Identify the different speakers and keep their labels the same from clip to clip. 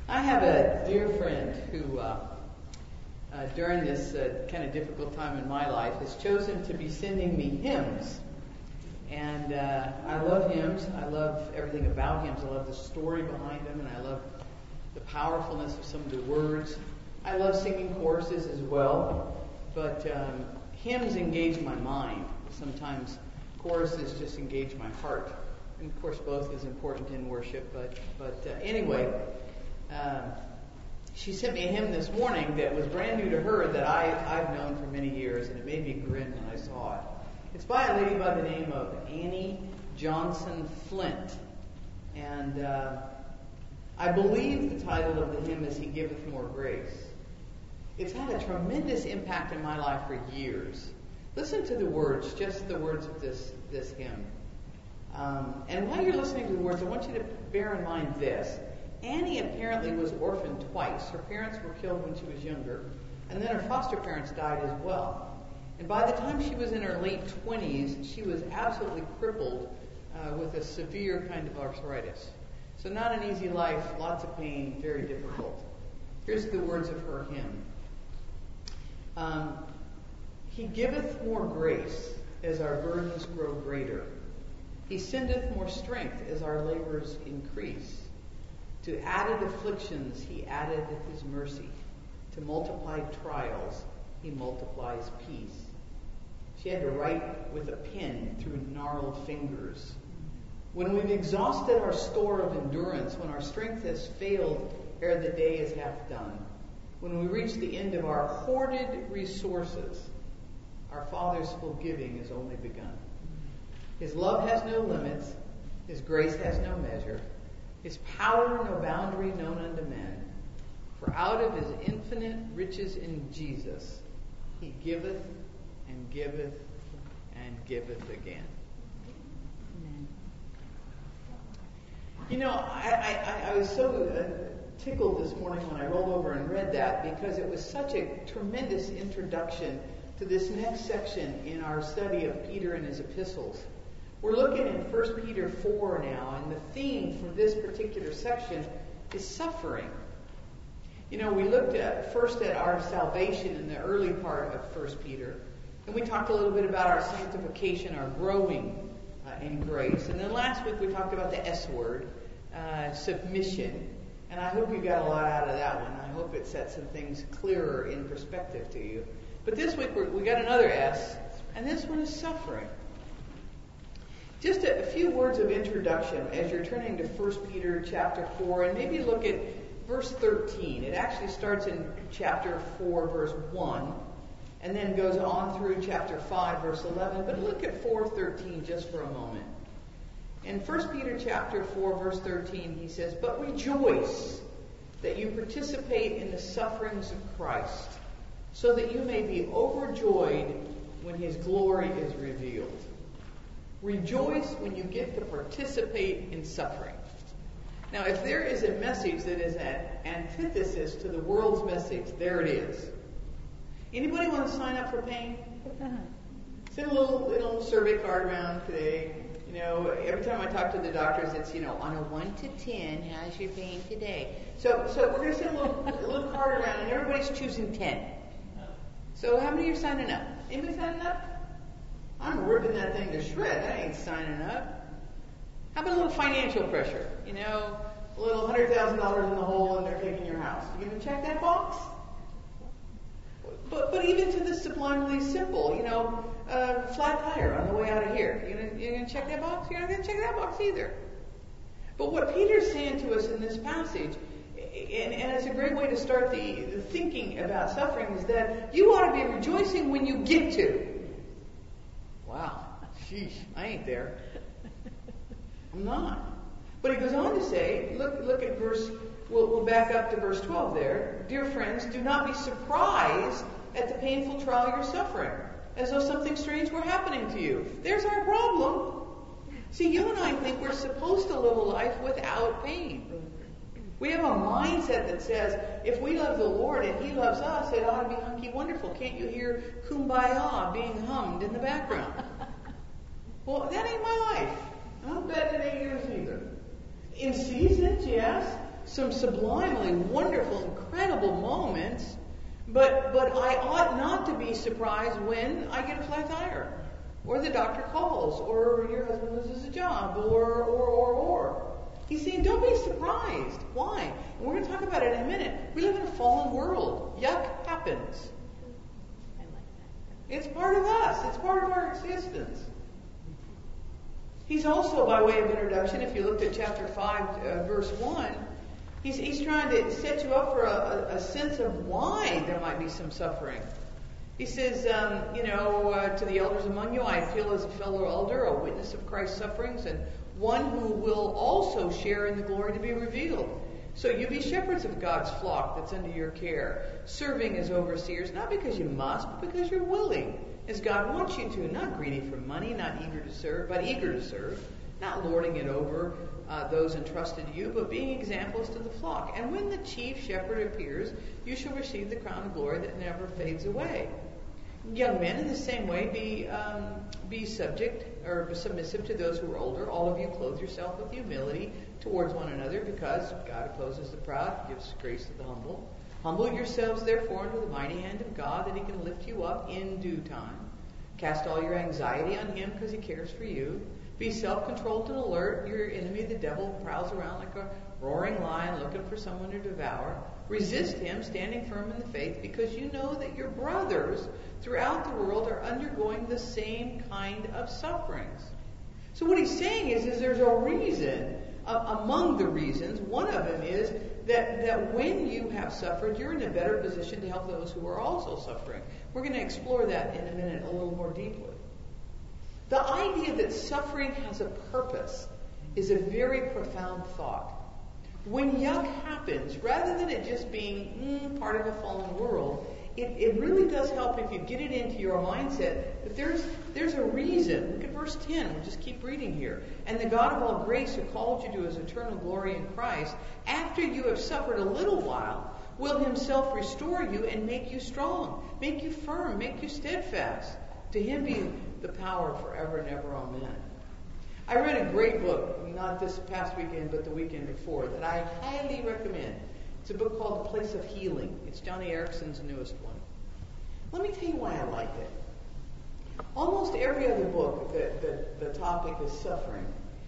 Speaker 1: I have a dear friend who, during this kind of difficult time in my life, has chosen to be sending me hymns. And I love hymns. I love everything about hymns. I love the story behind them, and I love the powerfulness of some of the words. I love singing choruses as well, but hymns engage my mind. Sometimes choruses just engage my heart. And of course, both is important in worship. But anyway, she sent me a hymn this morning that was brand new to her that I've known for many years, and it made me grin when I saw it. It's by a lady by the name of Annie Johnson Flint, and I believe the title of the hymn is "He Giveth More Grace." It's had a tremendous impact in my life for years. Listen to the words, just the words of this hymn. And while you're listening to the words, I want you to bear in mind this. Annie apparently was orphaned twice. Her parents were killed when she was younger, and then her foster parents died as well. And by the time she was in her late 20s, she was absolutely crippled with a severe kind of arthritis. So not an easy life, lots of pain, very difficult. Here's the words of her hymn. He giveth more grace as our burdens grow greater. He sendeth more strength as our labors increase. To added afflictions he added his mercy. To multiplied trials he multiplies peace. She had to write with a pen through gnarled fingers. When we've exhausted our store of endurance, when our strength has failed ere the day is half done, when we reach the end of our hoarded resources, our Father's full giving is only begun. His love has no limits. His grace has no measure. His power no boundary known unto men. For out of his infinite riches in Jesus, he giveth and giveth and giveth again. Amen. You know, I was so tickled this morning when I rolled over and read that, because it was such a tremendous introduction to this next section in our study of Peter and his epistles. We're looking in 1 Peter 4 now, and the theme for this particular section is suffering. You know, we looked first at our salvation in the early part of 1 Peter, and we talked a little bit about our sanctification, our growing in grace. And then last week we talked about the S word, submission. And I hope you got a lot out of that one. I hope it sets some things clearer in perspective to you. But this week we got another S, and this one is suffering. Just a few words of introduction as you're turning to 1 Peter chapter 4, and maybe look at verse 13. It actually starts in chapter 4, verse 1, and then goes on through chapter 5, verse 11. But look at 4:13 just for a moment. In 1 Peter chapter 4, verse 13, he says, "But rejoice that you participate in the sufferings of Christ, so that you may be overjoyed when his glory is revealed." Rejoice when you get to participate in suffering. Now, if there is a message that is an antithesis to the world's message, there it is. Anybody want to sign up for pain? Send a little survey card around today. You know, every time I talk to the doctors, it's, you know, on a 1 to 10, how's your pain today? So we're going to send a little card around, and everybody's choosing 10. So how many are signing up? Anybody signing up? I'm ripping that thing to shreds. I ain't signing up. How about a little financial pressure? You know, a little $100,000 in the hole and they're taking your house. You going to check that box? But even to the sublimely simple, you know, flat tire on the way out of here. You going to check that box? You're not going to check that box either. But what Peter's saying to us in this passage, and it's a great way to start the thinking about suffering, is that you ought to be rejoicing when you get to. Wow, sheesh, I ain't there. I'm not. But he goes on to say, look at verse, we'll back up to verse 12 there. "Dear friends, do not be surprised at the painful trial you're suffering, as though something strange were happening to you." There's our problem. See, you and I think we're supposed to live a life without pain. We have a mindset that says, if we love the Lord and he loves us, it ought to be hunky wonderful. Can't you hear Kumbaya being hummed in the background? Well, that ain't my life. I don't bet it ain't yours either. In seasons, yes. some sublimely wonderful, incredible moments, but I ought not to be surprised when I get a flat tire, or the doctor calls, or your husband loses a job, or. He's saying, don't be surprised. Why? And we're going to talk about it in a minute. We live in a fallen world. Yuck happens.
Speaker 2: I like that.
Speaker 1: It's part of us. It's part of our existence. He's also, by way of introduction, if you looked at chapter 5, verse 1, he's trying to set you up for a sense of why there might be some suffering. He says, to the elders among you, I appeal as a fellow elder, a witness of Christ's sufferings, and one who will also share in the glory to be revealed. So you be shepherds of God's flock that's under your care, serving as overseers, not because you must, but because you're willing, as God wants you to, not greedy for money, not eager to serve, but eager to serve, not lording it over those entrusted to you, but being examples to the flock. And when the chief shepherd appears, you shall receive the crown of glory that never fades away. Young men, in the same way, be subject or submissive to those who are older. All of you clothe yourself with humility towards one another, because God opposes the proud, gives grace to the humble. Humble yourselves, therefore, under the mighty hand of God, that He can lift you up in due time. Cast all your anxiety on Him, because He cares for you. Be self-controlled and alert. Your enemy, the devil, prowls around like a roaring lion looking for someone to devour. Resist him, standing firm in the faith, because you know that your brothers throughout the world are undergoing the same kind of sufferings. So what he's saying is there's a reason, among the reasons, one of them is that when you have suffered, you're in a better position to help those who are also suffering. We're going to explore that in a minute a little more deeply. The idea that suffering has a purpose is a very profound thought. When yuck happens, rather than it just being part of a fallen world, it really does help if you get it into your mindset that there's a reason. Look at verse 10. We'll just keep reading here. And the God of all grace, who called you to His eternal glory in Christ, after you have suffered a little while, will Himself restore you and make you strong, make you firm, make you steadfast. To Him be the power forever and ever. Amen. I read a great book, not this past weekend, but the weekend before, that I highly recommend. It's a book called The Place of Healing. It's Johnny Erickson's newest one. Let me tell you why I like it. Almost every other book that the topic is suffering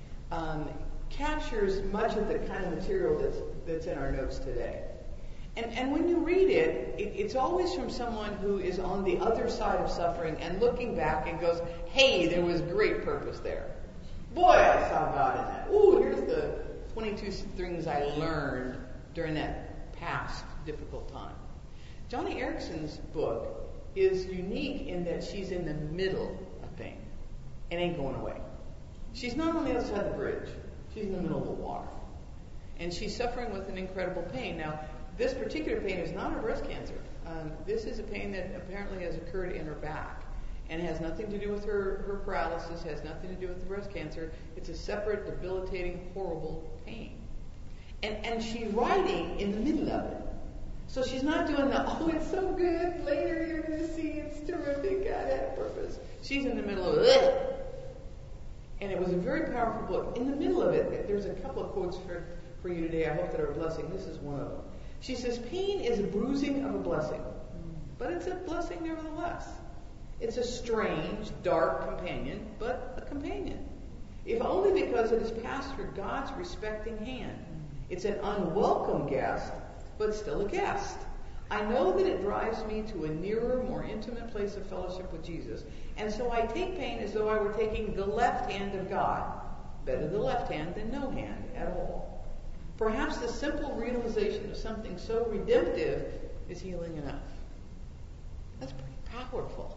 Speaker 1: captures much of the kind of material that's in our notes today. And when you read it, it's always from someone who is on the other side of suffering and looking back and goes, hey, there was great purpose there. Boy, I saw God in that. Ooh, here's the 22 things I learned during that past difficult time. Johnny Erickson's book is unique in that she's in the middle of pain and ain't going away. She's not on the other side of the bridge. She's in the middle of the water. And she's suffering with an incredible pain. Now, this particular pain is not her breast cancer. This is a pain that apparently has occurred in her back and has nothing to do with her paralysis, has nothing to do with the breast cancer. It's a separate, debilitating, horrible pain. And she's writing in the middle of it. So she's not doing it's so good, later you're going to see it's terrific, God had a purpose. She's in the middle of it. And it was a very powerful book. In the middle of it, there's a couple of quotes for you today. I hope that are a blessing. This is one of them. She says, pain is a bruising of a blessing, but it's a blessing nevertheless. It's a strange, dark companion, but a companion. If only because it is passed through God's respecting hand. It's an unwelcome guest, but still a guest. I know that it drives me to a nearer, more intimate place of fellowship with Jesus. And so I take pain as though I were taking the left hand of God. Better the left hand than no hand at all. Perhaps the simple realization of something so redemptive is healing enough. That's pretty powerful.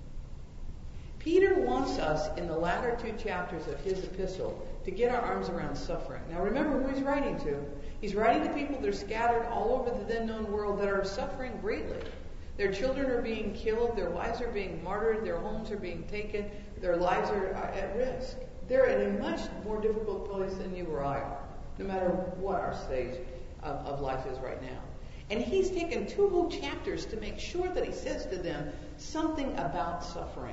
Speaker 1: Peter wants us, in the latter two chapters of his epistle, to get our arms around suffering. Now remember who he's writing to. He's writing to people that are scattered all over the then known world that are suffering greatly. Their children are being killed, their wives are being martyred, their homes are being taken, their lives are at risk. They're in a much more difficult place than you or I are, no matter what our stage of life is right now. And he's taken 2 whole chapters to make sure that he says to them something about suffering.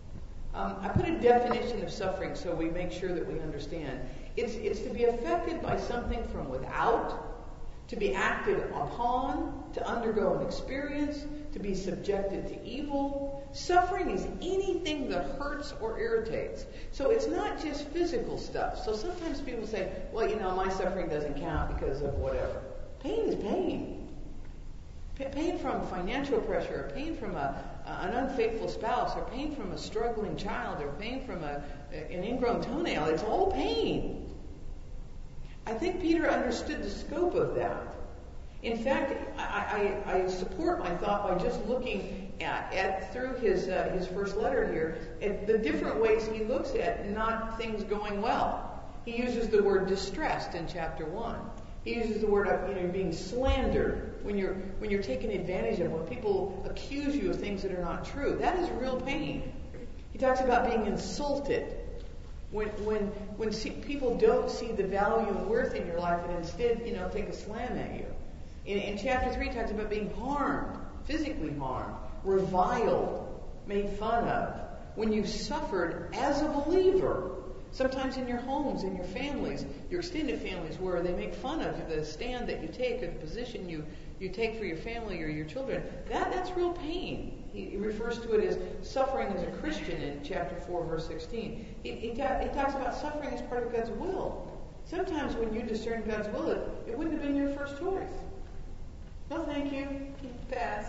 Speaker 1: I put a definition of suffering so we make sure that we understand. It's to be affected by something from without to be acted upon, to undergo an experience, to be subjected to evil. Suffering is anything that hurts or irritates. So it's not just physical stuff. So sometimes people say, well, my suffering doesn't count because of whatever. Pain is pain. Pain from financial pressure, or pain from an unfaithful spouse, or pain from a struggling child, or pain from an ingrown toenail. It's all pain. I think Peter understood the scope of that. In fact, I support my thought by just looking at through his first letter here, at the different ways he looks at not things going well. He uses the word distressed in chapter 1. He uses the word being slandered, when you're taken advantage of, when people accuse you of things that are not true. That is real pain. He talks about being insulted. When people don't see the value and worth in your life and instead, take a slam at you. In chapter 3, he talks about being harmed, physically harmed, reviled, made fun of. When you've suffered as a believer, sometimes in your homes, in your families, your extended families, where they make fun of the stand that you take or the position you take for your family or your children, that's real pain. He refers to it as suffering as a Christian in chapter 4, verse 16. He talks about suffering as part of God's will. Sometimes when you discern God's will, it wouldn't have been your first choice. No, thank you. Pass.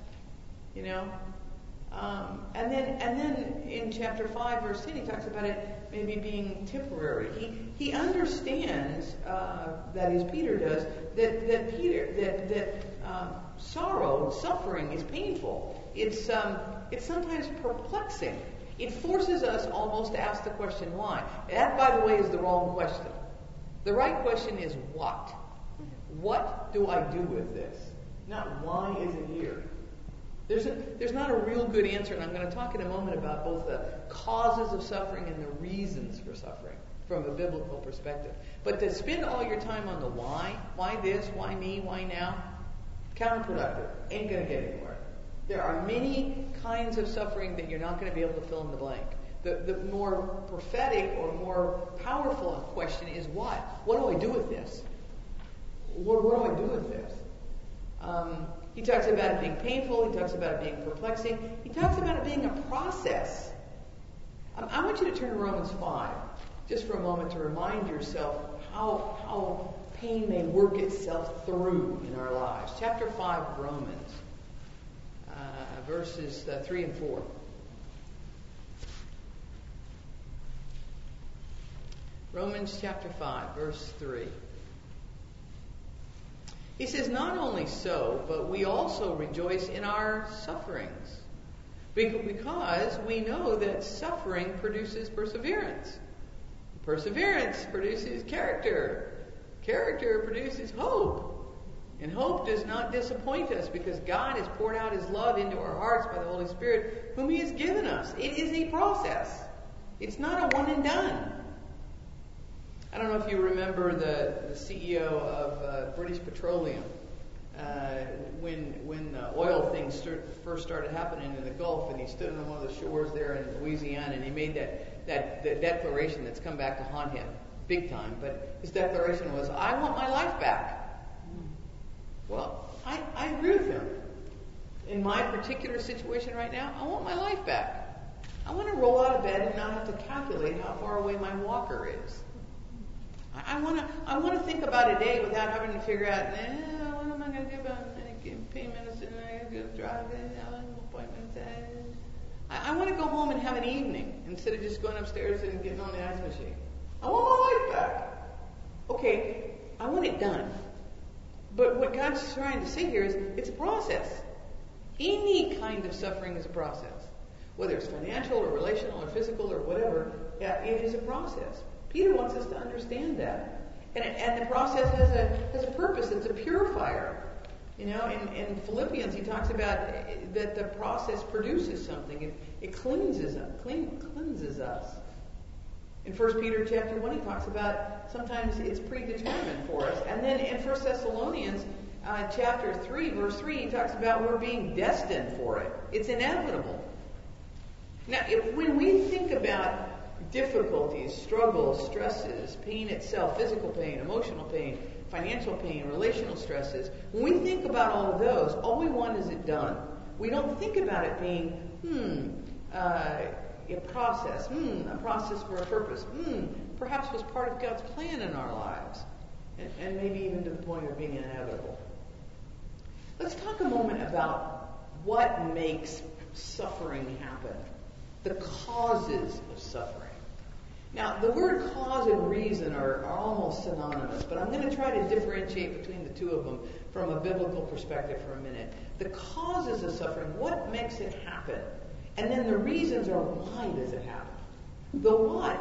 Speaker 1: And then in chapter 5, verse 10, he talks about it maybe being temporary. He understands that is Peter does that sorrow, suffering is painful. It's sometimes perplexing. It forces us almost to ask the question why. That, by the way, is the wrong question. The right question is what? What do I do with this? Not why is it here? There's not a real good answer, and I'm going to talk in a moment about both the causes of suffering and the reasons for suffering from a biblical perspective. But to spend all your time on the why this, why me, why now, counterproductive, ain't going to get anywhere. There are many kinds of suffering that you're not going to be able to fill in the blank. The more prophetic or more powerful question is what? What do I do with this? What do I do with this? He talks about it being painful. He talks about it being perplexing. He talks about it being a process. I want you to turn to Romans 5 just for a moment to remind yourself how pain may work itself through in our lives. Chapter 5 of Romans, verses 3 and 4. Romans chapter 5, verse 3. He says, not only so, but we also rejoice in our sufferings, because we know that suffering produces perseverance. Perseverance produces character. Character produces hope. And hope does not disappoint us, because God has poured out His love into our hearts by the Holy Spirit, whom He has given us. It is a process. It's not a one and done. I don't know if you remember the CEO of British Petroleum when oil things first started happening in the Gulf, and he stood on one of the shores there in Louisiana, and he made that declaration that's come back to haunt him big time. But his declaration was, "I want my life back." Well, I agree with him. In my particular situation right now, I want my life back. I want to roll out of bed and not have to calculate how far away my walker is. I want to think about a day without having to figure out, what am I going to do about pain medicine? I got to drive in, appointments. I want to go home and have an evening instead of just going upstairs and getting on the ice machine. I want my life back. Okay, I want it done. But what God's trying to say here is it's a process. Any kind of suffering is a process. Whether it's financial or relational or physical or whatever, it is a process. Peter wants us to understand that. And the process has a purpose. It's a purifier. In Philippians, he talks about that the process produces something. It cleanses us. In 1 Peter chapter 1, he talks about sometimes it's predetermined for us. And then in 1 Thessalonians chapter 3, verse 3, he talks about we're being destined for it. It's inevitable. Now, when we think about difficulties, struggles, stresses, pain itself, physical pain, emotional pain, financial pain, relational stresses. When we think about all of those, all we want is it done. We don't think about it being, a process for a purpose, perhaps was part of God's plan in our lives, and maybe even to the point of being inevitable. Let's talk a moment about what makes suffering happen, the causes of suffering. Now, the word cause and reason are almost synonymous, but I'm going to try to differentiate between the two of them from a biblical perspective for a minute. The causes of suffering, what makes it happen? And then the reasons are, why does it happen? The what,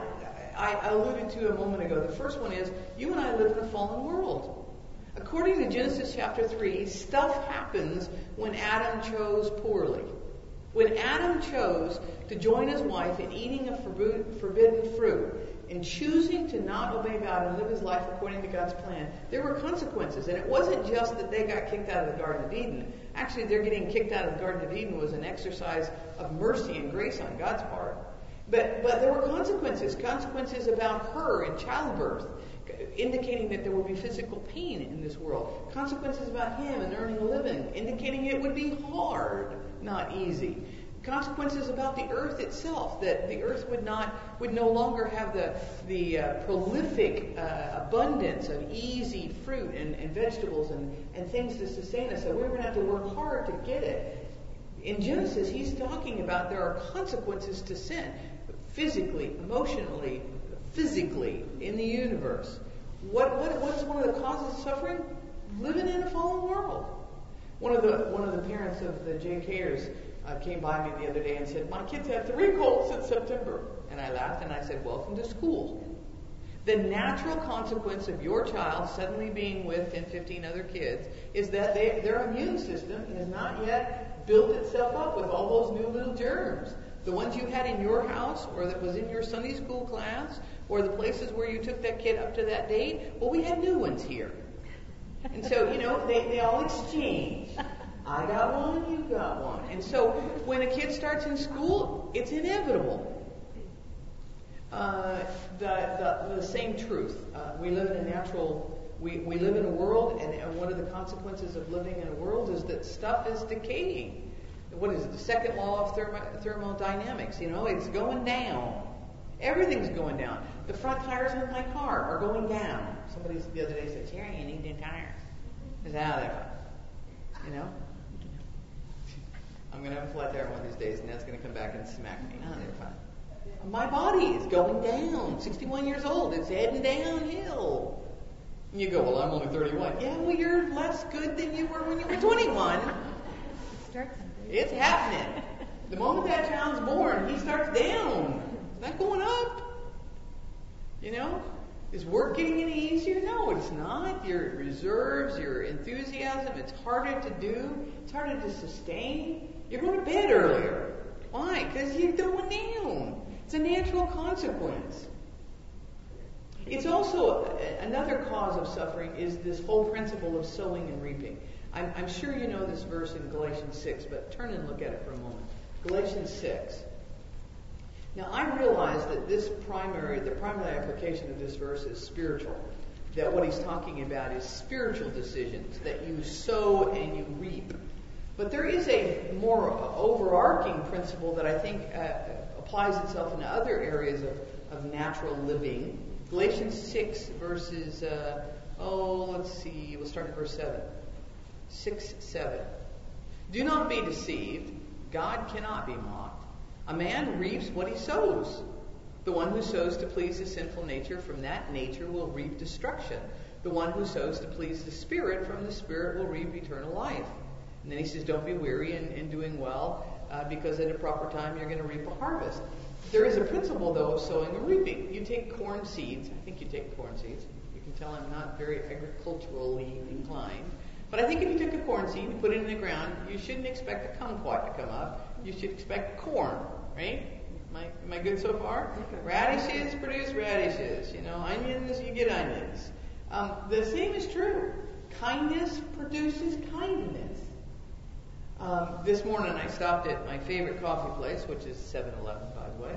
Speaker 1: I alluded to a moment ago. The first one is, you and I live in a fallen world. According to Genesis chapter 3, stuff happens when Adam chose poorly. When Adam chose to join his wife in eating a forbidden fruit, in choosing to not obey God and live his life according to God's plan, there were consequences. And it wasn't just that they got kicked out of the Garden of Eden. Actually, their getting kicked out of the Garden of Eden was an exercise of mercy and grace on God's part. But there were consequences about her in childbirth, indicating that there would be physical pain in this world. Consequences about him in earning a living, indicating it would be hard, not easy. Consequences about the earth itself, that the earth would no longer have the prolific abundance of easy fruit and vegetables and things to sustain us. So we were going to have to work hard to get it. In Genesis, he's talking about there are consequences to sin, physically, emotionally, physically in the universe. What's one of the causes of suffering? Living in a fallen world. One of the parents of the JKers came by me the other day and said, "My kids had 3 colds in September." And I laughed and I said, "Welcome to school." The natural consequence of your child suddenly being with 10, 15 other kids is that their immune system has not yet built itself up with all those new little germs. The ones you had in your house, or that was in your Sunday school class, or the places where you took that kid up to that date, well, we had new ones here. And so, they all exchange. I got one, you got one. And so when a kid starts in school, it's inevitable. The same truth. We live in we live in a world, and one of the consequences of living in a world is that stuff is decaying. What is it? The second law of thermodynamics. It's going down. Everything's going down. The front tires on my car are going down. Somebody the other day said, "Jerry, you need new tires." It's out there. I'm going to have a flat tire one of these days, and that's going to come back and smack me. No, they're fine. My body is going down. 61 years old. It's heading downhill. And you go, "Well, I'm only 31. Yeah, well, you're less good than you were when you were 21. It's happening. The moment that child's born, he starts down. It's not going up. Is work getting any easier? No, it's not. Your reserves, your enthusiasm, it's harder to do. It's harder to sustain. You're going to bed earlier. Why? Because you're going down. It's a natural consequence. It's also another cause of suffering is this whole principle of sowing and reaping. I'm sure you know this verse in Galatians 6, but turn and look at it for a moment. Galatians 6. Now, I realize that the primary application of this verse is spiritual. That what he's talking about is spiritual decisions, that you sow and you reap. But there is a more overarching principle that I think applies itself in other areas of natural living. Galatians 6, verses, we'll start at verse 7. 6, 7. Do not be deceived. God cannot be mocked. A man reaps what he sows. The one who sows to please his sinful nature, from that nature will reap destruction. The one who sows to please the Spirit, from the Spirit will reap eternal life. And then he says, don't be weary in doing well, because at a proper time you're going to reap a harvest. There is a principle, though, of sowing and reaping. You take corn seeds. I think you take corn seeds. You can tell I'm not very agriculturally inclined. But I think if you took a corn seed and put it in the ground, you shouldn't expect a kumquat to come up. You should expect corn, right? Am I good so far? Radishes produce radishes. Onions, you get onions. The same is true. Kindness produces kindness. This morning I stopped at my favorite coffee place, which is 7-Eleven, by the way.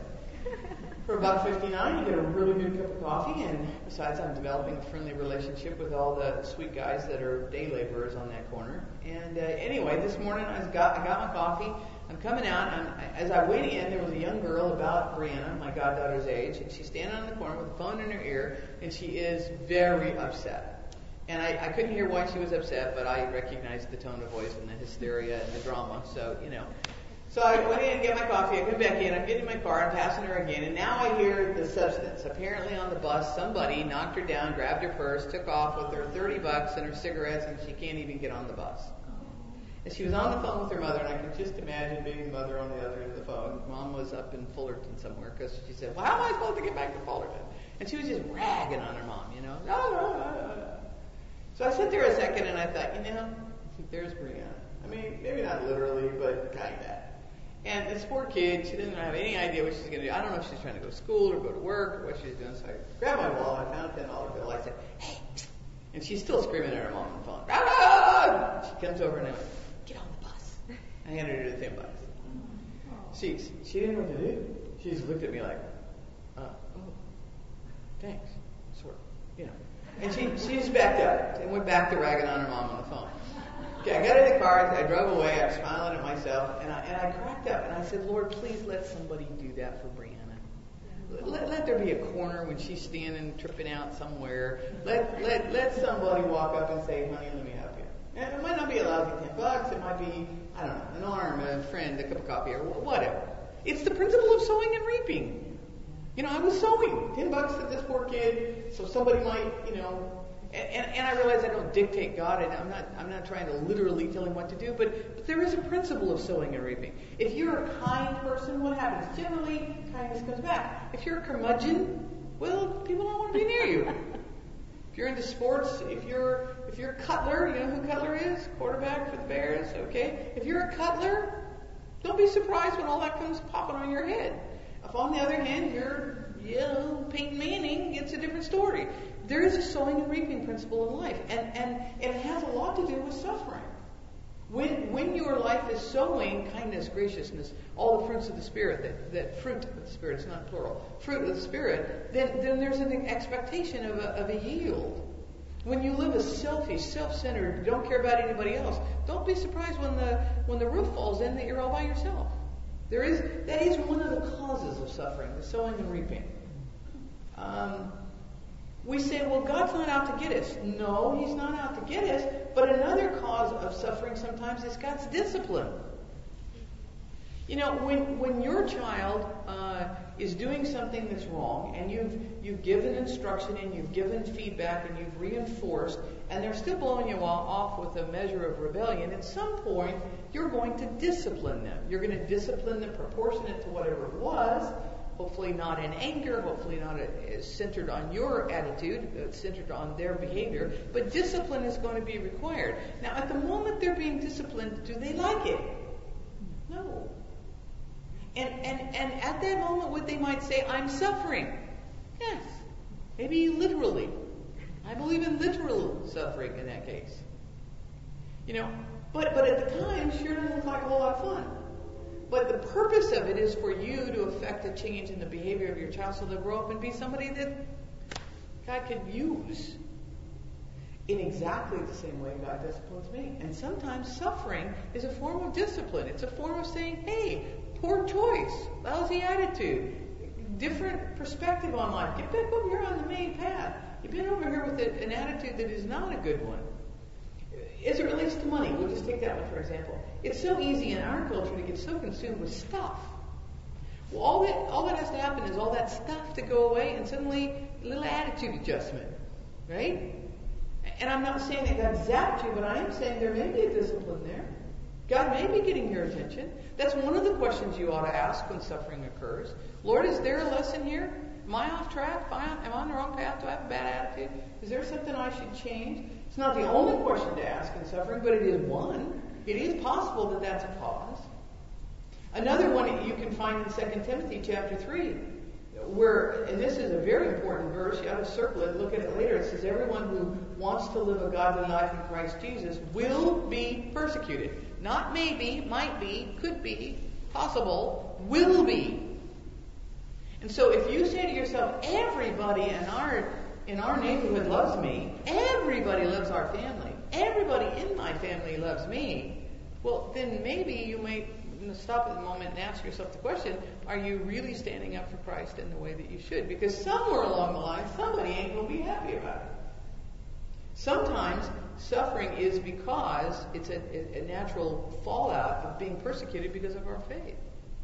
Speaker 1: For $1.59, you get a really good cup of coffee, and besides, I'm developing a friendly relationship with all the sweet guys that are day laborers on that corner. And anyway, this morning I got my coffee. I'm coming out, and as I went in, there was a young girl about Brianna, my goddaughter's age, and she's standing on the corner with a phone in her ear, and she is very upset. And I couldn't hear why she was upset, but I recognized the tone of voice and the hysteria and the drama, so, you know. So I went in to get my coffee, I come back in, I'm getting in my car, I'm passing her again, and now I hear the substance. Apparently on the bus, somebody knocked her down, grabbed her purse, took off with her $30 and her cigarettes, and she can't even get on the bus. And she was on the phone with her mother, and I can just imagine being the mother on the other end of the phone. Mom was up in Fullerton somewhere, because she said, well, how am I supposed to get back to Fullerton? And she was just ragging on her mom, you know. So I sat there a second, and I thought, you know, there's Brianna. I mean, maybe not literally, but kind of. And this poor kid, she didn't have any idea what she's going to do. I don't know if she's trying to go to school or go to work or what she's doing. So I grabbed my wallet, I found a $10 bill. I said, hey, and she's still screaming at her mom on the phone. Ah! She comes over and I went, get on the bus. I handed her the $10. She didn't know what to do. She just looked at me like, oh, thanks, sort of, you know. And she just backed up and went back to ragging on her mom on the phone. Okay, I got in the car, I drove away, I was smiling at myself, and I cracked up, and I said, Lord, please let somebody do that for Brianna. Let there be a corner when she's standing, tripping out somewhere. Let somebody walk up and say, honey, let me help you. And it might not be a lousy $10, it might be, I don't know, an arm, a friend, a cup of coffee, or whatever. It's the principle of sowing and reaping. You know, I was sowing $10 to this poor kid, so somebody might, you know. And I realize I don't dictate God, and I'm not trying to literally tell him what to do, but there is a principle of sowing and reaping. If you're a kind person, what happens? Generally, kindness comes back. If you're a curmudgeon, well, people don't want to be near you. If you're into sports, if you're Cutler, you know who Cutler is? Quarterback for the Bears, okay? If you're a Cutler, don't be surprised when all that comes popping on your head. If on the other hand, you're, you know, Peyton Manning, it's a different story. There is a sowing and reaping principle in life, and it has a lot to do with suffering. When your life is sowing kindness, graciousness, all the fruits of the Spirit, that fruit of the Spirit, it's not plural, fruit of the Spirit, then there's an expectation of a yield. When you live a selfish, self-centered, don't care about anybody else, don't be surprised when the roof falls in that you're all by yourself. That is one of the causes of suffering, the sowing and reaping. We say, well, God's not out to get us. No, he's not out to get us. But another cause of suffering sometimes is God's discipline. You know, when your child is doing something that's wrong, and you've given instruction, and you've given feedback, and you've reinforced, and they're still blowing you off with a measure of rebellion, at some point, you're going to discipline them. You're going to discipline them proportionate to whatever it was. Hopefully not in anger, hopefully not centered on your attitude, centered on their behavior, but discipline is going to be required. Now, at the moment they're being disciplined, do they like it? No. And at that moment, what they might say, I'm suffering. Yes. Maybe literally. I believe in literal suffering in that case. You know, but at the time, sure doesn't look like a whole lot of fun. But the purpose of it is for you to affect a change in the behavior of your child so they'll grow up and be somebody that God can use in exactly the same way God disciplines me. And sometimes suffering is a form of discipline. It's a form of saying, hey, poor choice, lousy attitude, different perspective on life. Get back over here on the main path. You've been over here with an attitude that is not a good one. As it relates to money, we'll just take that one for example. It's so easy in our culture to get so consumed with stuff. Well, all that has to happen is all that stuff to go away, and suddenly a little attitude adjustment, right? And I'm not saying that God zapped you, but I am saying there may be a discipline there. God may be getting your attention. That's one of the questions you ought to ask when suffering occurs. Lord, is there a lesson here? Am I off track? Am I on the wrong path? Do I have a bad attitude? Is there something I should change? It's not the only question to ask in suffering, but it is one. It is possible that that's a cause. Another one you can find in 2 Timothy chapter 3, where, and this is a very important verse, you ought to circle it, look at it later. It says, everyone who wants to live a godly life in Christ Jesus will be persecuted. Not maybe, might be, could be, possible, will be. And so if you say to yourself, everybody in our neighborhood loves me, everybody loves our family, everybody in my family loves me, well, then maybe you might stop at the moment and ask yourself the question, are you really standing up for Christ in the way that you should? Because somewhere along the line, somebody ain't going to be happy about it. Sometimes suffering is because it's a natural fallout of being persecuted because of our faith.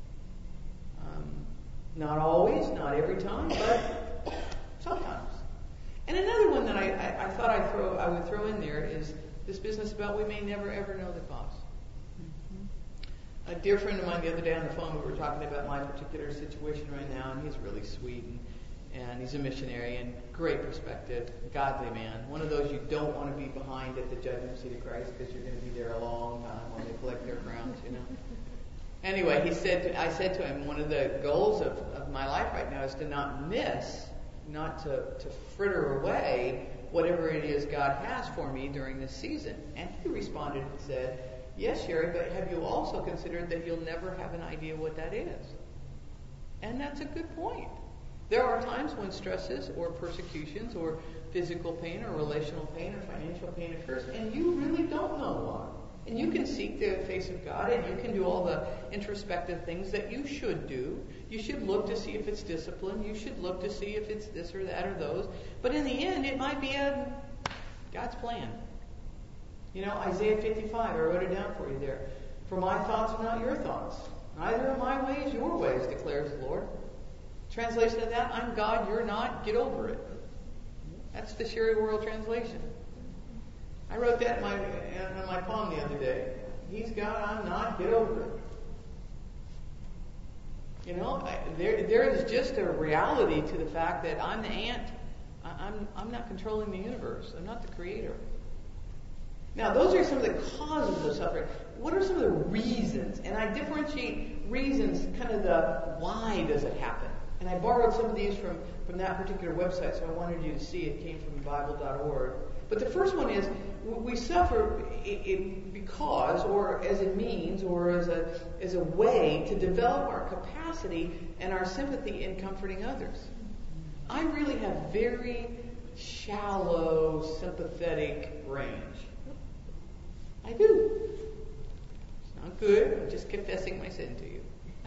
Speaker 1: Not always, not every time, but sometimes. And another one that I thought I would throw in there is this business about we may never ever know the cause. A dear friend of mine the other day on the phone, we were talking about my particular situation right now, and he's really sweet, and he's a missionary, and great perspective, godly man. One of those you don't want to be behind at the judgment seat of Christ because you're going to be there a long time while they collect their crowns, you know. Anyway, I said to him, one of the goals of my life right now is to not to fritter away whatever it is God has for me during this season. And he responded and said, yes, Sherry, but have you also considered that you'll never have an idea what that is? And that's a good point. There are times when stresses or persecutions or physical pain or relational pain or financial pain occurs, and you really don't know why. And you can seek the face of God, and you can do all the introspective things that you should do. You should look to see if it's discipline. You should look to see if it's this or that or those. But in the end, it might be God's plan. You know, Isaiah 55, I wrote it down for you there. For my thoughts are not your thoughts. Neither are my ways your ways, declares the Lord. Translation of that, I'm God, you're not, get over it. That's the Sherry World translation. I wrote that in my poem the other day. He's God, I'm not, get over it. You know, there is just a reality to the fact that I'm the ant. I'm not controlling the universe. I'm not the creator. Now, those are some of the causes of suffering. What are some of the reasons? And I differentiate reasons, kind of the why does it happen. And I borrowed some of these from that particular website, so I wanted you to see it came from Bible.org. But the first one is we suffer because, or as a means, or as a way to develop our capacity and our sympathy in comforting others. I really have very shallow, sympathetic range. I do. It's not good. I'm just confessing my sin to you.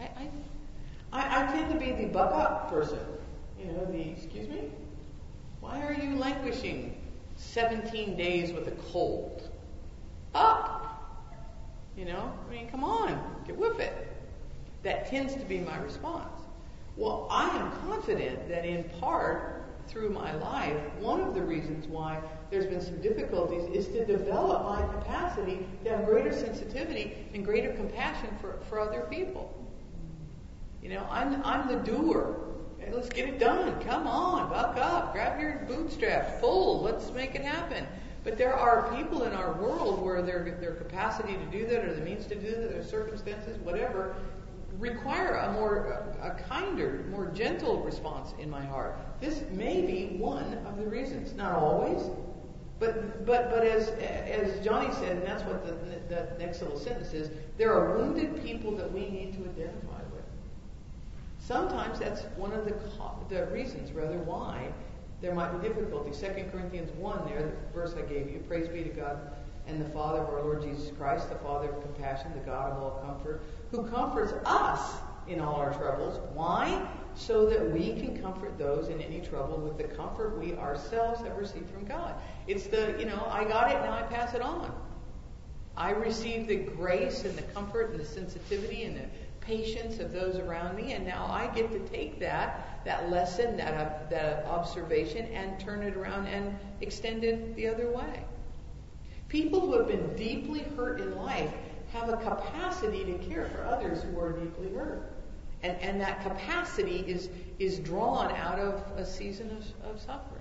Speaker 1: I tend to be the buck up person. You know, excuse me? Why are you languishing 17 days with a cold? Up! You know? I mean, come on. Get with it. That tends to be my response. Well, I am confident that in part, through my life, one of the reasons why there's been some difficulties is to develop my capacity to have greater sensitivity and greater compassion for other people. You know, I'm the doer. Hey, let's get it done. Come on, buck up, grab your bootstraps, pull, let's make it happen. But there are people in our world where their capacity to do that or the means to do that, their circumstances, whatever, require a kinder, more gentle response in my heart. This may be one of the reasons. Not always, but as Johnny said, and that's what the next little sentence is, there are wounded people that we need to identify with. Sometimes that's one of the reasons, rather, why there might be difficulty. 2 Corinthians 1 there, the verse I gave you, praise be to God and the Father of our Lord Jesus Christ, the Father of compassion, the God of all comfort, who comforts us in all our troubles. Why? So that we can comfort those in any trouble with the comfort we ourselves have received from God. It's I got it, now I pass it on. I receive the grace and the comfort and the sensitivity and the patience of those around me, and now I get to take that lesson, that observation, and turn it around and extend it the other way. People who have been deeply hurt in life have a capacity to care for others who are deeply hurt. And that capacity is drawn out of a season of suffering.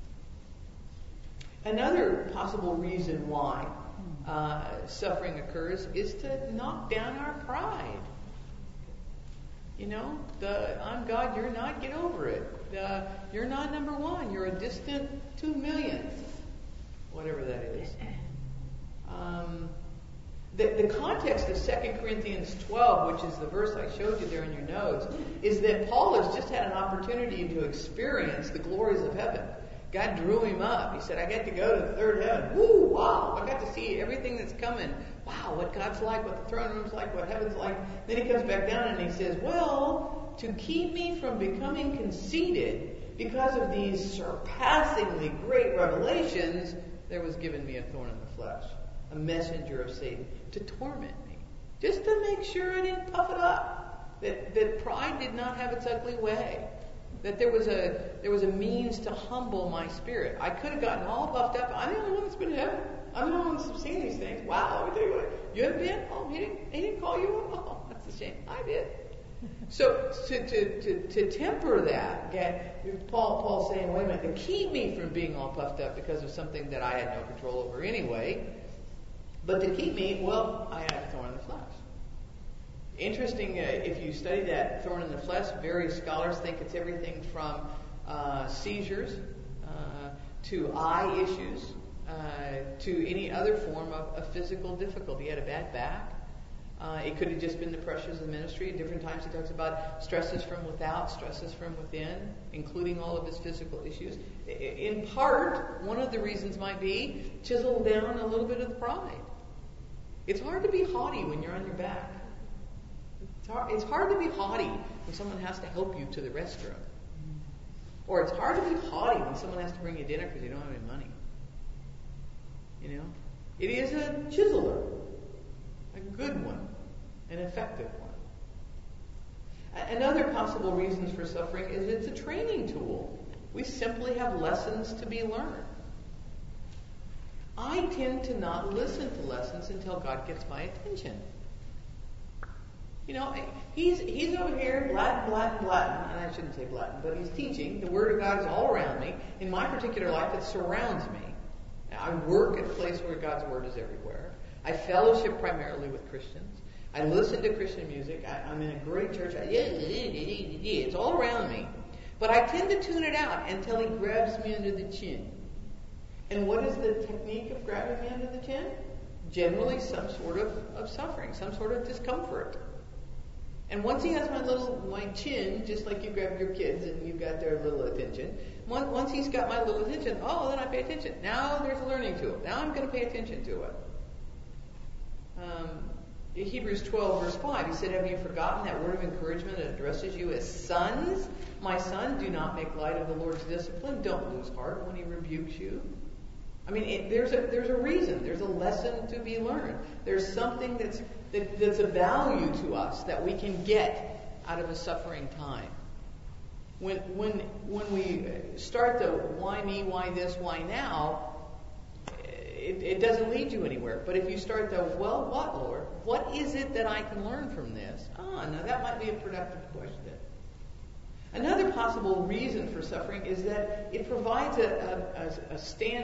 Speaker 1: Another possible reason why suffering occurs is to knock down our pride. You know, I'm God, you're not, get over it. You're not number one, you're a distant 2 millionth, whatever that is. The context of 2 Corinthians 12, which is the verse I showed you there in your notes, is that Paul has just had an opportunity to experience the glories of heaven. God drew him up. He said, I got to go to the third heaven. Woo, wow. I got to see everything that's coming. Wow, what God's like, what the throne room's like, what heaven's like. Then he comes back down and he says, well, to keep me from becoming conceited because of these surpassingly great revelations, there was given me a thorn in the flesh, a messenger of Satan, to torment me. Just to make sure I didn't puff it up. That pride did not have its ugly way. That there was a means to humble my spirit. I could have gotten all puffed up. I'm the only one that's been to heaven. I'm the only one that's seen these things. Wow, let me tell you what. You haven't been? Oh, he didn't call you up? Oh, that's a shame. I did. So to temper that, okay, Paul's saying, wait a minute, to keep me from being all puffed up because of something that I had no control over anyway, but to keep me, well, I had a thorn in the flesh. Interesting, if you study that thorn in the flesh, various scholars think it's everything from seizures to eye issues to any other form of physical difficulty. He had a bad back. It could have just been the pressures of the ministry. At different times he talks about stresses from without, stresses from within, including all of his physical issues. In part, one of the reasons might be chisel down a little bit of the pride. It's hard to be haughty when you're on your back. It's hard to be haughty when someone has to help you to the restroom. Or it's hard to be haughty when someone has to bring you dinner because you don't have any money. You know? It is a chiseler. A good one. An effective one. Another possible reasons for suffering is it's a training tool. We simply have lessons to be learned. I tend to not listen to lessons until God gets my attention. You know, he's over here, Latin, and I shouldn't say Latin, but he's teaching. The Word of God is all around me. In my particular life, it surrounds me. I work at a place where God's Word is everywhere. I fellowship primarily with Christians. I listen to Christian music. I'm in a great church. It's all around me. But I tend to tune it out until he grabs me under the chin. And what is the technique of grabbing me under the chin? Generally some sort of suffering, some sort of discomfort. And once he has my chin, just like you grab your kids and you've got their little attention, once he's got my little attention, then I pay attention. Now there's a learning to it. Now I'm going to pay attention to it. In Hebrews 12, verse 5, he said, have you forgotten that word of encouragement that addresses you as sons? My son, do not make light of the Lord's discipline. Don't lose heart when he rebukes you. I mean, there's a reason. There's a lesson to be learned. There's something that's a value to us that we can get out of a suffering time. When we start the why me, why this, why now, it doesn't lead you anywhere. But if you start the, well, what, Lord? What is it that I can learn from this? Now that might be a productive question. Another possible reason for suffering is that it provides a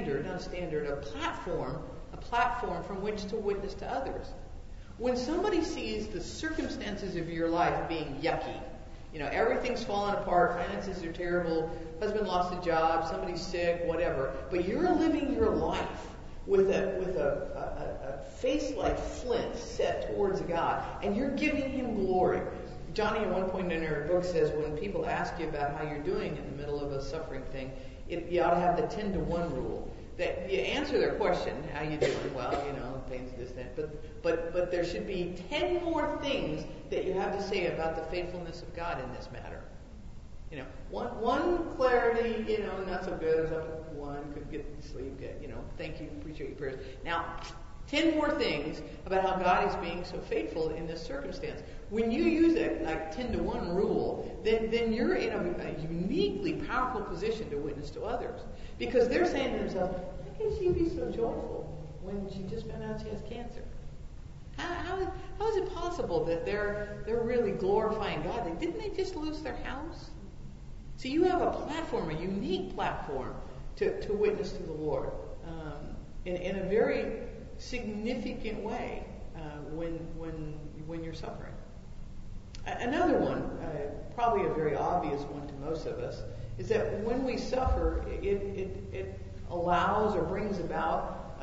Speaker 1: platform from which to witness to others. When somebody sees the circumstances of your life being yucky, you know, everything's falling apart, finances are terrible, husband lost a job, somebody's sick, whatever, but you're living your life with a face like flint set towards God, and you're giving him glory. Johnny, at one point in her book, says when people ask you about how you're doing in the middle of a suffering thing, you ought to have the 10-to-1 rule. That you answer their question, how you doing? Well, you know, things this, that. But there should be 10 more things that you have to say about the faithfulness of God in this matter. You know, one clarity, you know, not so good. One could get to sleep. Good, you know, thank you, appreciate your prayers. Now, 10 more things about how God is being so faithful in this circumstance. When you use that like 10-to-1 rule, then you're in a uniquely powerful position to witness to others. Because they're saying to themselves, how can she be so joyful when she just found out she has cancer? How is it possible that they're really glorifying God? Didn't they just lose their house? So you have a platform, a unique platform to witness to the Lord in a very significant way when you're suffering. Another one, probably a very obvious one to most of us, is that when we suffer, it allows or brings about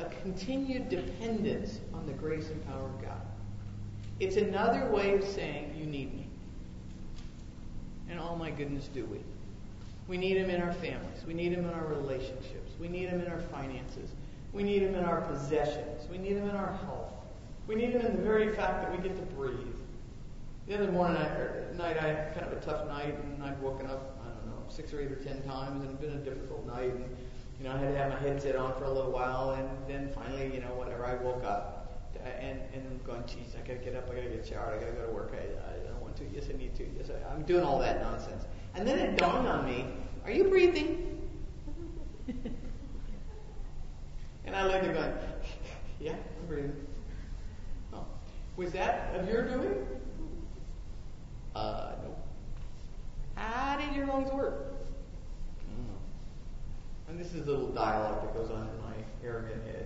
Speaker 1: a continued dependence on the grace and power of God. It's another way of saying, you need me. And oh my goodness, do we. We need him in our families. We need him in our relationships. We need him in our finances. We need him in our possessions. We need him in our health. We need him in the very fact that we get to breathe. The other night I had kind of a tough night, and I'd woken up, 6 or 8 or 10 times, and it'd been a difficult night, and I had to have my headset on for a little while, and then finally, whatever, I woke up, and I'm going, geez, I gotta get up, I gotta get showered, I gotta go to work, I don't want to, yes I need to, yes I'm doing all that nonsense. And then it dawned on me, are you breathing? And I laid there going, yeah, I'm breathing. Oh, was that of your doing? No. How did your lungs work? And this is a little dialogue that goes on in my arrogant head.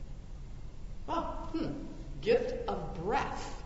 Speaker 1: Gift of breath.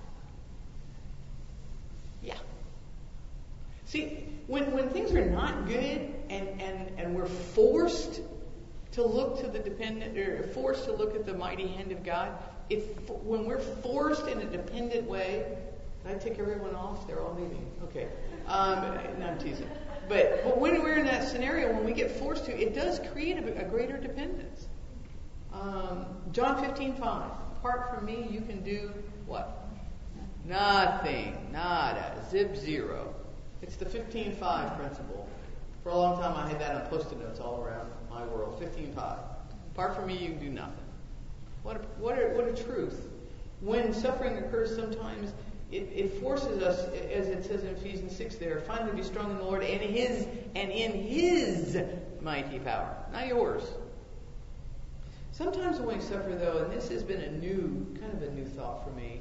Speaker 1: Yeah. See, when things are not good and we're forced to look to the dependent, or forced to look at the mighty hand of God, when we're forced in a dependent way. Did I take everyone off? They're all leaving. Okay. No, I'm teasing. But when we're in that scenario, when we get forced to, it does create a greater dependence. John 15:5. Apart from me, you can do what? Nothing. Nada. Zip zero. It's the 15:5 principle. For a long time, I had that on Post-it notes all around my world. 15:5. Apart from me, you can do nothing. What a truth. When suffering occurs, sometimes it forces us, as it says in Ephesians 6 there, finally be strong in the Lord and in His mighty power, not yours. Sometimes when we suffer, though, and this has been a new thought for me,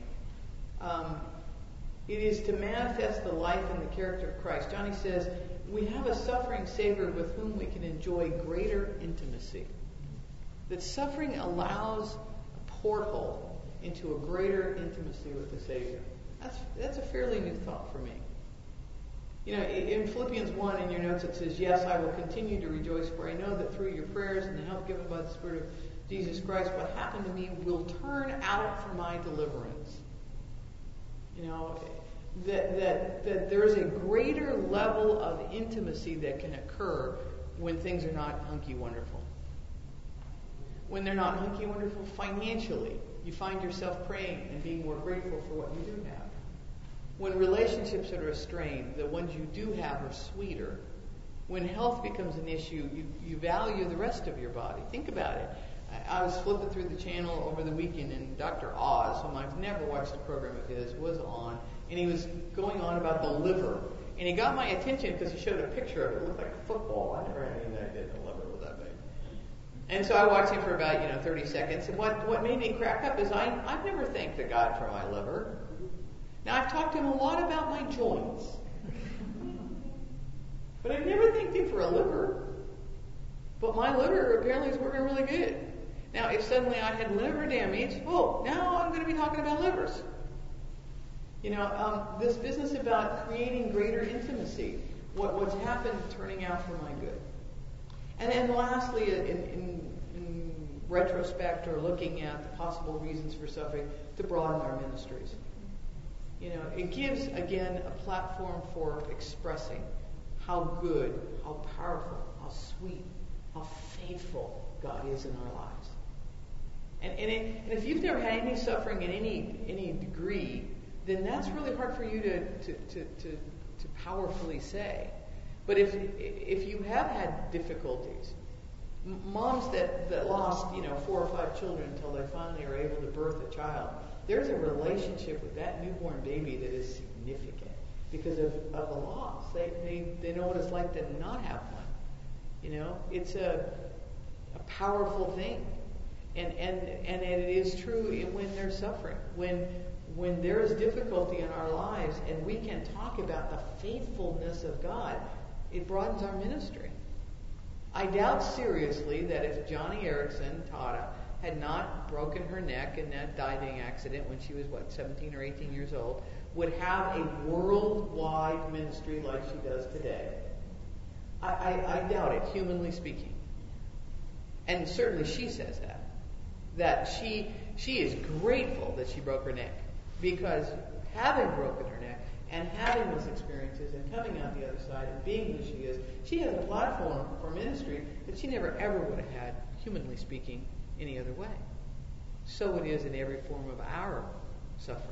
Speaker 1: it is to manifest the life and the character of Christ. Johnny says, we have a suffering Savior with whom we can enjoy greater intimacy. That suffering allows a porthole into a greater intimacy with the Savior. That's a fairly new thought for me. In Philippians 1 in your notes it says, yes, I will continue to rejoice, for I know that through your prayers and the help given by the Spirit of Jesus Christ, what happened to me will turn out for my deliverance. That there is a greater level of intimacy that can occur when things are not hunky-wonderful. When they're not hunky-wonderful financially, you find yourself praying and being more grateful for what you do have. When relationships that are strained, the ones you do have are sweeter. When health becomes an issue, you value the rest of your body. Think about it. I was flipping through the channel over the weekend, and Dr. Oz, whom I've never watched a program of his, was on, and he was going on about the liver. And he got my attention because he showed a picture of it. It looked like a football. I never had any idea the liver was that big. And so I watched him for about 30 seconds. And what made me crack up is I've never thanked the God for my liver. Now, I've talked to him a lot about my joints. But I've never thanked him for a liver. But my liver apparently is working really good. Now, if suddenly I had liver damage, now I'm going to be talking about livers. This business about creating greater intimacy, what's happened turning out for my good. And then lastly, in retrospect or looking at the possible reasons for suffering, to broaden our ministries. It gives, again, a platform for expressing how good, how powerful, how sweet, how faithful God is in our lives. And if you've never had any suffering in any degree, then that's really hard for you to powerfully say. But if you have had difficulties, moms that lost 4 or 5 children until they finally are able to birth a child, there's a relationship with that newborn baby that is significant because of the loss. They know what it's like to not have one. It's a powerful thing, and it is true when there's suffering, when there is difficulty in our lives, and we can talk about the faithfulness of God. It broadens our ministry. I doubt seriously that if Johnny Erickson, Tata, had not broken her neck in that diving accident when she was, 17 or 18 years old, would have a worldwide ministry like she does today. I doubt it, humanly speaking. And certainly she says that. that she is grateful that she broke her neck, because having broken her neck and having those experiences and coming out the other side and being who she is, she has a platform for ministry that she never ever would have had, humanly speaking, any other way. So it is in every form of our suffering.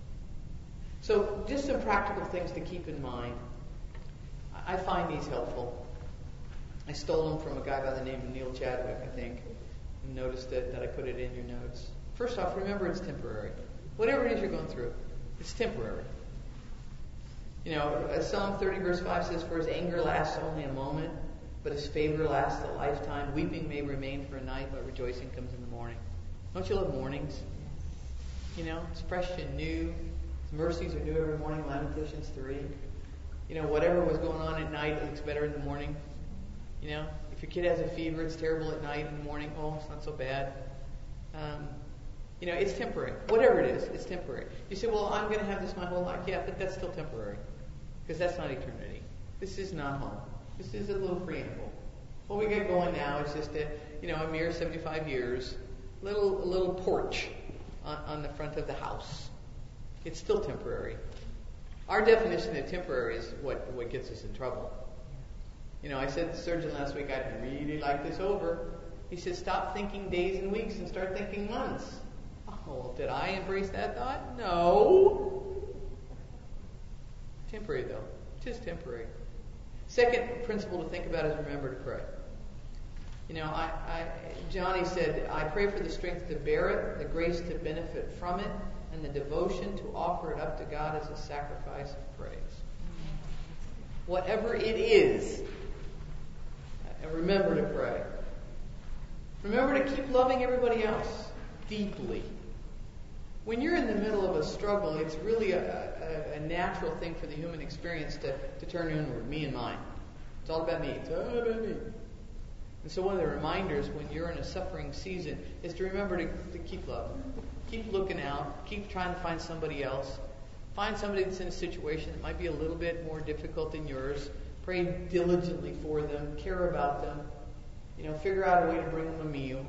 Speaker 1: So just some practical things to keep in mind. I find these helpful. I stole them from a guy by the name of Neil Chadwick, I think, and noticed that I put it in your notes. First off, remember it's temporary. Whatever it is you're going through, it's temporary. You know, Psalm 30 verse 5 says, "For his anger lasts only a moment, but his favor lasts a lifetime. Weeping may remain for a night, but rejoicing comes in the morning." Don't you love mornings? You know, it's fresh and new. His mercies are new every morning, Lamentations 3. You know, whatever was going on at night, it looks better in the morning. You know, if your kid has a fever, it's terrible at night. In the morning, oh, it's not so bad. You know, it's temporary. Whatever it is, it's temporary. You say, well, I'm going to have this my whole life. Yeah, but that's still temporary. Because that's not eternity. This is not home. This is a little preamble. What we got going now is just a mere 75 years, a little porch on the front of the house. It's still temporary. Our definition of temporary is what gets us in trouble. You know, I said to the surgeon last week, I'd really like this over. He said, stop thinking days and weeks and start thinking months. Oh, did I embrace that thought? No. Temporary, though. Just temporary. Second principle to think about is remember to pray. You know, Johnny said, I pray for the strength to bear it, the grace to benefit from it, and the devotion to offer it up to God as a sacrifice of praise. Whatever it is, remember to pray. Remember to keep loving everybody else deeply. When you're in the middle of a struggle, it's really a natural thing for the human experience to turn inward, me and mine. It's all about me. It's all about me. And so one of the reminders when you're in a suffering season is to remember to keep loving. Keep looking out. Keep trying to find somebody else. Find somebody that's in a situation that might be a little bit more difficult than yours. Pray diligently for them. Care about them. You know, figure out a way to bring them a meal.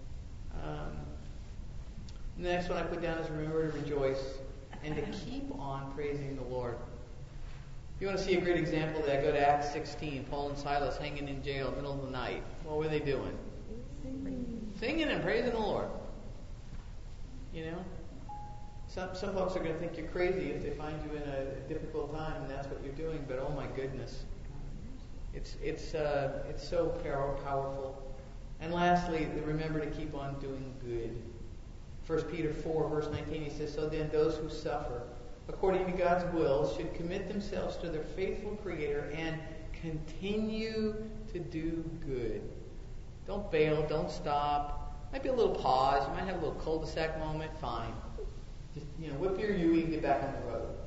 Speaker 1: The next one I put down is remember to rejoice and to keep on praising the Lord. If you want to see a great example of that, go to Acts 16. Paul and Silas hanging in jail in the middle of the night. What were they doing? Singing and praising the Lord. You know? Some folks are going to think you're crazy if they find you in a difficult time and that's what you're doing, but oh my goodness. It's so powerful. And lastly, remember to keep on doing good. 1 Peter 4, verse 19, he says, so then those who suffer according to God's will should commit themselves to their faithful Creator and continue to do good. Don't bail, don't stop. Might be a little pause. You might have a little cul-de-sac moment. Fine. Just, whip your U-E and get back on the road.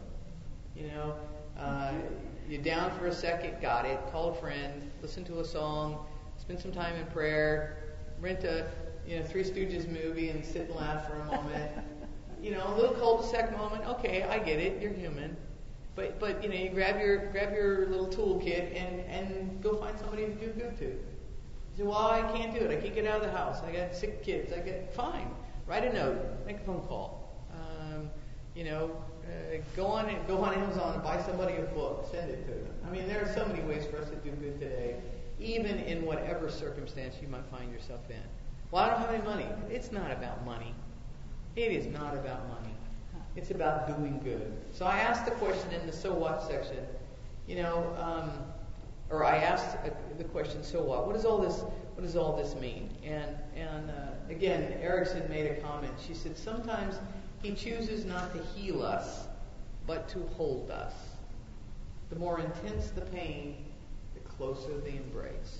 Speaker 1: You're down for a second, got it. Call a friend, listen to a song, spend some time in prayer, rent a Three Stooges movie and sit and laugh for a moment. A little cul-de-sac moment. Okay, I get it. You're human. But you grab your little toolkit and go find somebody to do good to. You say, well, I can't do it. I can't get out of the house. I got sick kids. Fine. Write a note. Make a phone call. Go on Amazon and buy somebody a book. Send it to them. I mean, there are so many ways for us to do good today, even in whatever circumstance you might find yourself in. Well, I don't have any money. It's not about money. It is not about money. It's about doing good. So I asked the question in the so what section, or I asked the question, so what? What does all this mean? And again, Erickson made a comment. She said, sometimes he chooses not to heal us, but to hold us. The more intense the pain, the closer the embrace.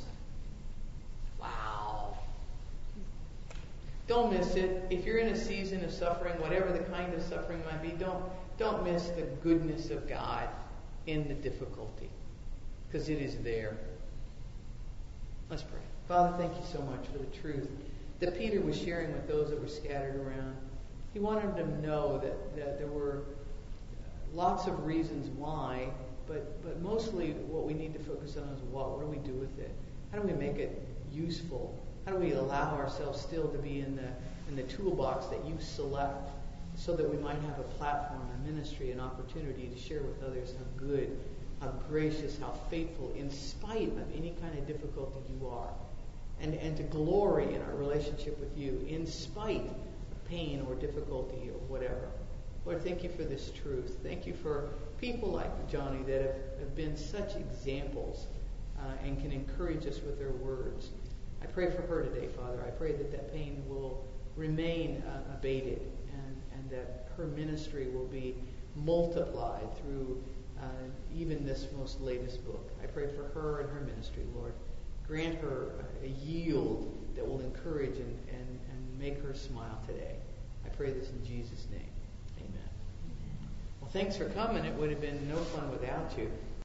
Speaker 1: Wow. Don't miss it. If you're in a season of suffering, whatever the kind of suffering might be, don't miss the goodness of God in the difficulty, because it is there. Let's pray. Father, thank you so much for the truth that Peter was sharing with those that were scattered around. He wanted them to know that there were lots of reasons why, but mostly what we need to focus on is what do we do with it? How do we make it useful? How do we allow ourselves still to be in and the toolbox that you select so that we might have a platform, a ministry, an opportunity to share with others how good, how gracious, how faithful, in spite of any kind of difficulty you are. And to glory in our relationship with you, in spite of pain or difficulty or whatever. Lord, thank you for this truth. Thank you for people like Johnny that have been such examples and can encourage us with their words. I pray for her today, Father. I pray that that pain will remain abated and that her ministry will be multiplied through even this most latest book. I pray for her and her ministry, Lord. Grant her a yield that will encourage and make her smile today. I pray this in Jesus' name. Amen. Well, thanks for coming. It would have been no fun without you.